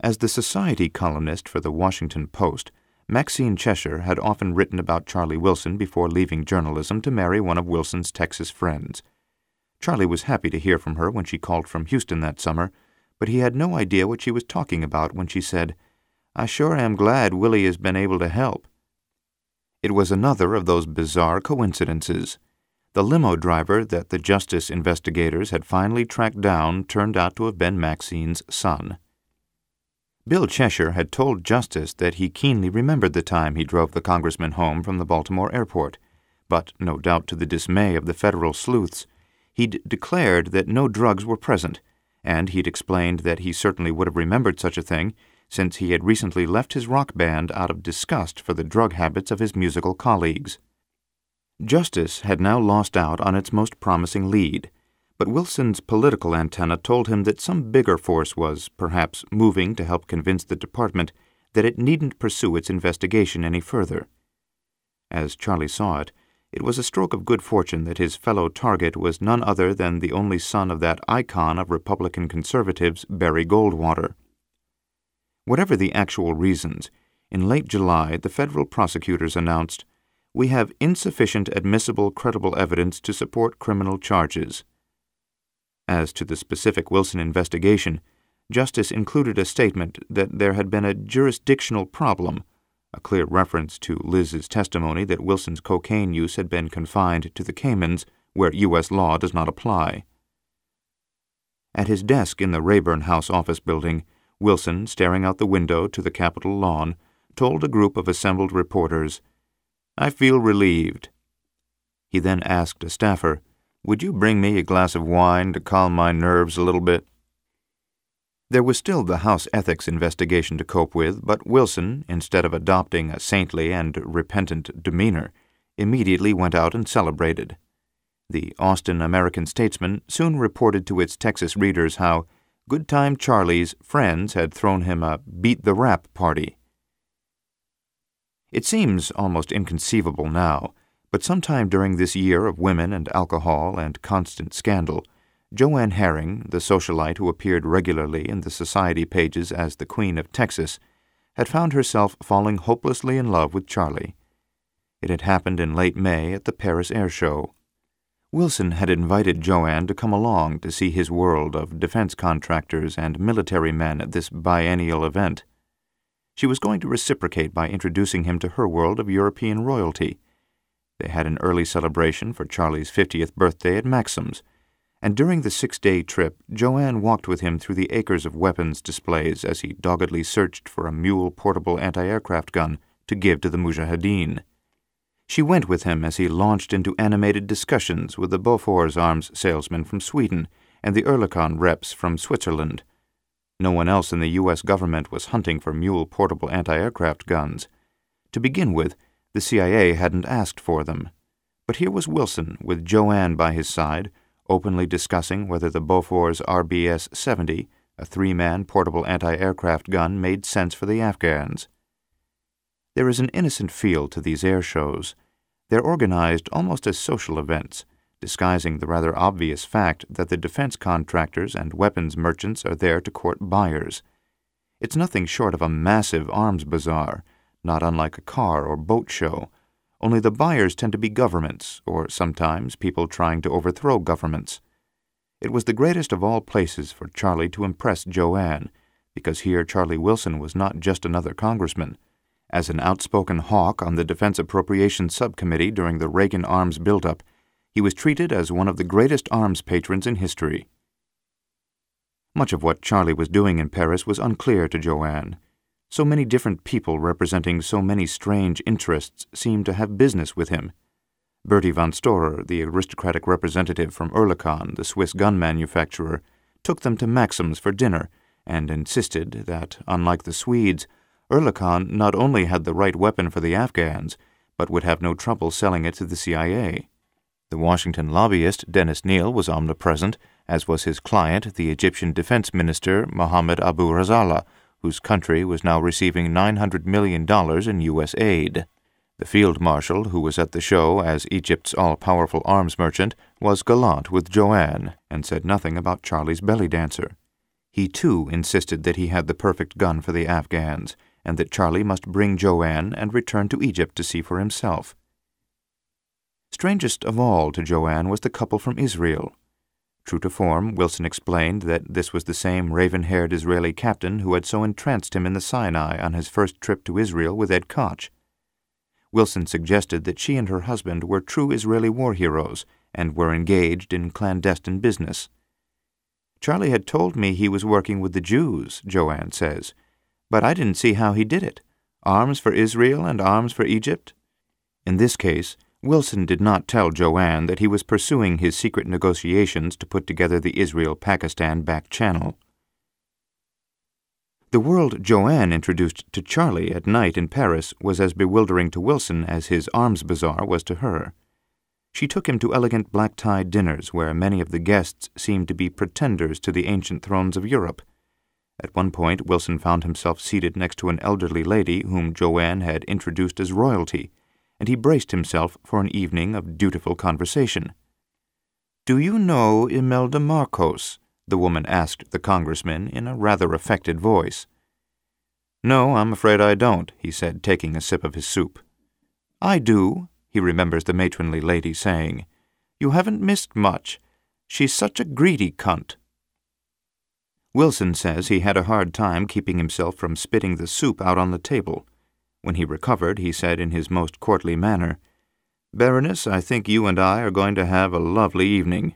As the society columnist for the Washington Post, Maxine Cheshire had often written about Charlie Wilson before leaving journalism to marry one of Wilson's Texas friends. Charlie was happy to hear from her when she called from Houston that summer, but he had no idea what she was talking about when she said, "I sure am glad Willie has been able to help." It was another of those bizarre coincidences. The limo driver that the Justice investigators had finally tracked down turned out to have been Maxine's son. Bill Cheshire had told Justice that he keenly remembered the time he drove the congressman home from the Baltimore airport, but, no doubt to the dismay of the federal sleuths, he'd declared that no drugs were present, and he'd explained that he certainly would have remembered such a thing, since he had recently left his rock band out of disgust for the drug habits of his musical colleagues. Justice had now lost out on its most promising lead, but Wilson's political antenna told him that some bigger force was, perhaps, moving to help convince the department that it needn't pursue its investigation any further. As Charlie saw it, it was a stroke of good fortune that his fellow target was none other than the only son of that icon of Republican conservatives, Barry Goldwater. Whatever the actual reasons, in late July the federal prosecutors announced, "We have insufficient admissible credible evidence to support criminal charges." As to the specific Wilson investigation, Justice included a statement that there had been a jurisdictional problem, a clear reference to Liz's testimony that Wilson's cocaine use had been confined to the Caymans, where U.S. law does not apply. At his desk in the Rayburn House office building, Wilson, staring out the window to the Capitol lawn, told a group of assembled reporters, "I feel relieved." He then asked a staffer, "Would you bring me a glass of wine to calm my nerves a little bit?" There was still the House ethics investigation to cope with, but Wilson, instead of adopting a saintly and repentant demeanor, immediately went out and celebrated. The Austin American-Statesman soon reported to its Texas readers how Good Time Charlie's friends had thrown him a beat-the-rap party. It seems almost inconceivable now, but sometime during this year of women and alcohol and constant scandal, Joanne Herring, the socialite who appeared regularly in the society pages as the Queen of Texas, had found herself falling hopelessly in love with Charlie. It had happened in late May at the Paris Air Show. Wilson had invited Joanne to come along to see his world of defense contractors and military men at this biennial event. She was going to reciprocate by introducing him to her world of European royalty. They had an early celebration for Charlie's 50th birthday at Maxim's, and during the 6-day trip, Joanne walked with him through the acres of weapons displays as he doggedly searched for a mule portable anti-aircraft gun to give to the Mujahideen. She went with him as he launched into animated discussions with the Bofors arms salesman from Sweden and the Oerlikon reps from Switzerland. No one else in the U.S. government was hunting for mule portable anti-aircraft guns. To begin with, the CIA hadn't asked for them. But here was Wilson, with Joanne by his side, openly discussing whether the Bofors RBS-70, a 3-man portable anti-aircraft gun, made sense for the Afghans. There is an innocent feel to these air shows. They're organized almost as social events, disguising the rather obvious fact that the defense contractors and weapons merchants are there to court buyers. It's nothing short of a massive arms bazaar, not unlike a car or boat show, only the buyers tend to be governments, or sometimes people trying to overthrow governments. It was the greatest of all places for Charlie to impress Joanne, because here Charlie Wilson was not just another congressman. As an outspoken hawk on the Defense Appropriations Subcommittee during the Reagan arms buildup, he was treated as one of the greatest arms patrons in history. Much of what Charlie was doing in Paris was unclear to Joanne. So many different people representing so many strange interests seemed to have business with him. Bertie von Storer, the aristocratic representative from Oerlikon, the Swiss gun manufacturer, took them to Maxim's for dinner and insisted that, unlike the Swedes, Oerlikon not only had the right weapon for the Afghans, but would have no trouble selling it to the CIA. The Washington lobbyist, Dennis Neal, was omnipresent, as was his client, the Egyptian Defense Minister, Mohammed Abu Razala, whose country was now receiving $900 million in U.S. aid. The field marshal, who was at the show as Egypt's all-powerful arms merchant, was gallant with Joanne and said nothing about Charlie's belly dancer. He, too, insisted that he had the perfect gun for the Afghans, and that Charlie must bring Joanne and return to Egypt to see for himself. Strangest of all to Joanne was the couple from Israel. True to form, Wilson explained that this was the same raven-haired Israeli captain who had so entranced him in the Sinai on his first trip to Israel with Ed Koch. Wilson suggested that she and her husband were true Israeli war heroes and were engaged in clandestine business. "Charlie had told me he was working with the Jews," Joanne says, "but I didn't see how he did it. Arms for Israel and arms for Egypt?" In this case, Wilson did not tell Joanne that he was pursuing his secret negotiations to put together the Israel-Pakistan back channel. The world Joanne introduced to Charlie at night in Paris was as bewildering to Wilson as his arms bazaar was to her. She took him to elegant black-tie dinners where many of the guests seemed to be pretenders to the ancient thrones of Europe. At one point, Wilson found himself seated next to an elderly lady whom Joanne had introduced as royalty, and he braced himself for an evening of dutiful conversation. "Do you know Imelda Marcos?" the woman asked the congressman in a rather affected voice. "No, I'm afraid I don't," he said, taking a sip of his soup. "I do," he remembers the matronly lady saying. "You haven't missed much. She's such a greedy cunt." Wilson says he had a hard time keeping himself from spitting the soup out on the table. When he recovered, he said in his most courtly manner, "Baroness, I think you and I are going to have a lovely evening."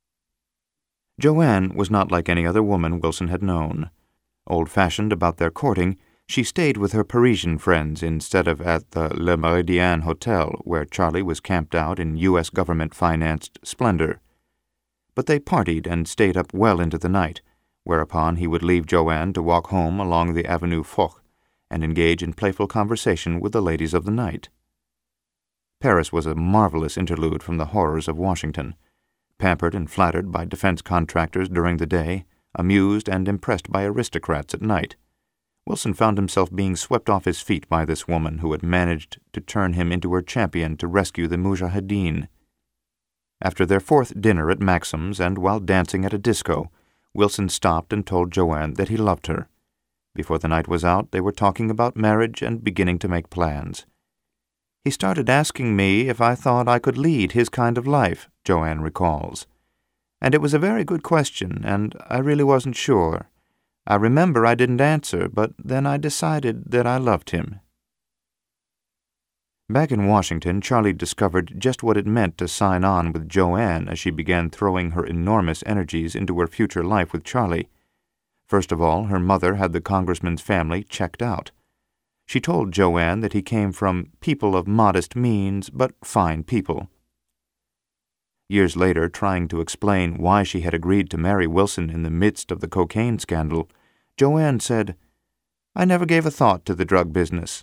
Joanne was not like any other woman Wilson had known. Old-fashioned about their courting, she stayed with her Parisian friends instead of at the Le Méridien Hotel, where Charlie was camped out in U.S. government-financed splendor. But they partied and stayed up well into the night, whereupon he would leave Joanne to walk home along the Avenue Foch and engage in playful conversation with the ladies of the night. Paris was a marvelous interlude from the horrors of Washington. Pampered and flattered by defense contractors during the day, amused and impressed by aristocrats at night, Wilson found himself being swept off his feet by this woman who had managed to turn him into her champion to rescue the Mujahideen. After their fourth dinner at Maxim's and while dancing at a disco, Wilson stopped and told Joanne that he loved her. Before the night was out, they were talking about marriage and beginning to make plans. "He started asking me if I thought I could lead his kind of life," Joanne recalls. "And it was a very good question, and I really wasn't sure. I remember I didn't answer, but then I decided that I loved him." Back in Washington, Charlie discovered just what it meant to sign on with Joanne as she began throwing her enormous energies into her future life with Charlie. First of all, her mother had the congressman's family checked out. She told Joanne that he came from people of modest means, but fine people. Years later, trying to explain why she had agreed to marry Wilson in the midst of the cocaine scandal, Joanne said, "I never gave a thought to the drug business."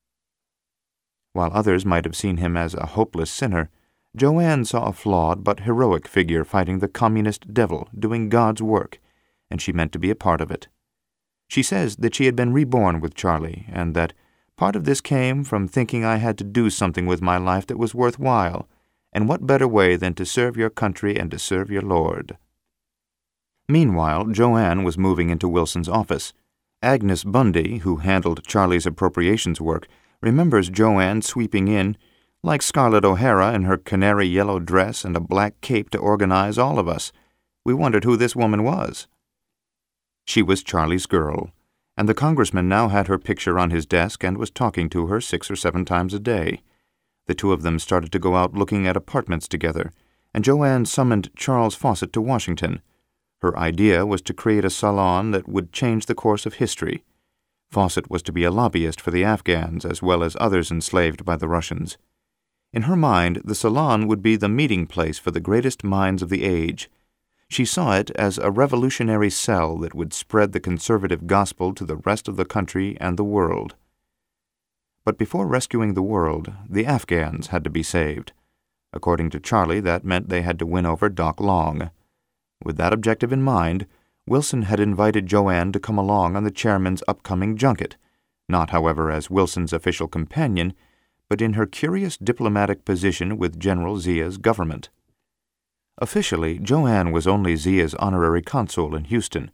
While others might have seen him as a hopeless sinner, Joanne saw a flawed but heroic figure fighting the communist devil, doing God's work, and she meant to be a part of it. She says that she had been reborn with Charlie, and that part of this came from thinking I had to do something with my life that was worthwhile, and what better way than to serve your country and to serve your Lord. Meanwhile, Joanne was moving into Wilson's office. Agnes Bundy, who handled Charlie's appropriations work, remembers Joanne sweeping in, like Scarlett O'Hara in her canary yellow dress and a black cape to organize all of us. We wondered who this woman was. She was Charlie's girl, and the congressman now had her picture on his desk and was talking to her 6 or 7 times a day. The two of them started to go out looking at apartments together, and Joanne summoned Charles Fawcett to Washington. Her idea was to create a salon that would change the course of history. Fawcett was to be a lobbyist for the Afghans as well as others enslaved by the Russians. In her mind, the salon would be the meeting place for the greatest minds of the age. She saw it as a revolutionary cell that would spread the conservative gospel to the rest of the country and the world. But before rescuing the world, the Afghans had to be saved. According to Charlie, that meant they had to win over Doc Long. With that objective in mind, Wilson had invited Joanne to come along on the chairman's upcoming junket, not, however, as Wilson's official companion, but in her curious diplomatic position with General Zia's government. Officially, Joanne was only Zia's honorary consul in Houston,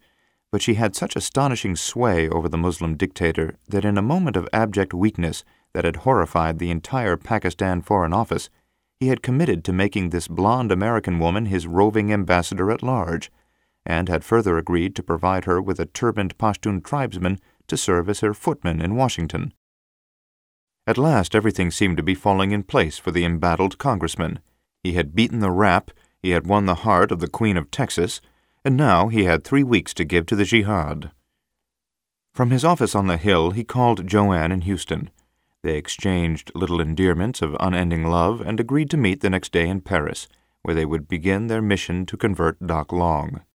But she had such astonishing sway over the Muslim dictator that in a moment of abject weakness that had horrified the entire Pakistan Foreign Office, he had committed to making this blonde American woman his roving ambassador at large, and had further agreed to provide her with a turbaned Pashtun tribesman to serve as her footman in Washington. At last everything seemed to be falling in place for the embattled congressman. He had beaten the rap, he had won the heart of the Queen of Texas, and now he had 3 weeks to give to the jihad. From his office on the Hill he called Joanne in Houston. They exchanged little endearments of unending love and agreed to meet the next day in Paris, where they would begin their mission to convert Doc Long.